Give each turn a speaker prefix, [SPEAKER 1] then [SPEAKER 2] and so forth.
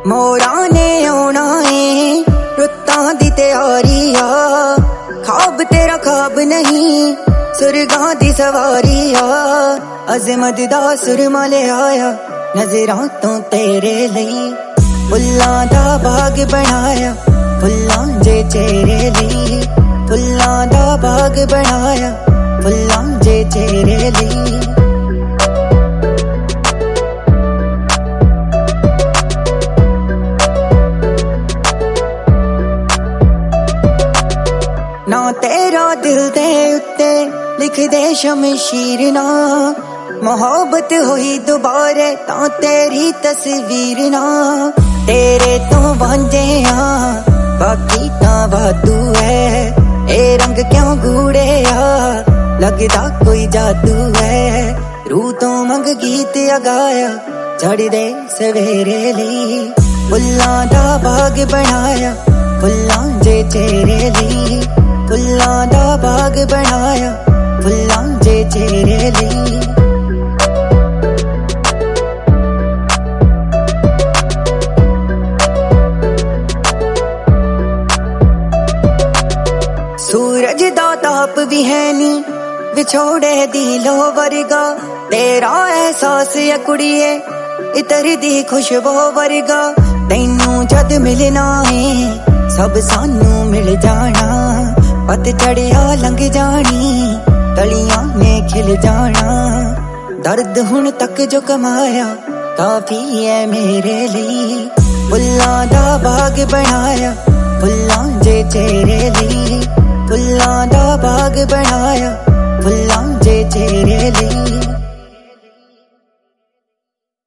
[SPEAKER 1] मोरा ने आना है रुत्तां दी तैयारी आ, ख्वाब तेरा ख्वाब नहीं सुरगां दी सवारी आ। अज़मत दा सुरमा ले आया नज़रां तो तेरे लई, फुल्लां दा बाग बनाया फुल्लां जे चेहरे लई, फुल्लां दा बाग बनाया फुल्लां जे चेहरे लई। ना तेरा दिल दे उत्ते लिख दे शमशीर ना, मोहब्बत हुई दोबारे तां तेरी तस्वीर ना। तेरे तो वांझे आ बाकी तां वादू है, ए रंग क्यों गूड़े आ लगदा कोई जादू है। रूह तो मंग गीत अगाया चढ़ दे सवेरे लई, फुल्लां दा बाग बनाया फुल्लां जे चेहरे लई, फुल्लां दा बाग बनाया फुल्लां जे चेहरे लई। सूरज दा ताप भी है नी विछोड़े दी लो वर्गा, तेरा एहसास है कुड़िए इतर दी खुशबू वर्गा। तैनू जद मिलना है सब सानू मिल जाना, पत चढ़िया लंघ जानी कलियां ने खिल जाना। दर्द हुण तक जो कमाया काफी है मेरे लिए, फुल्लां दा बाग बनाया फुल्लां जे चेहरे लई, फुल्लां दा बाग बनाया फुल्लां जे चेहरे लई।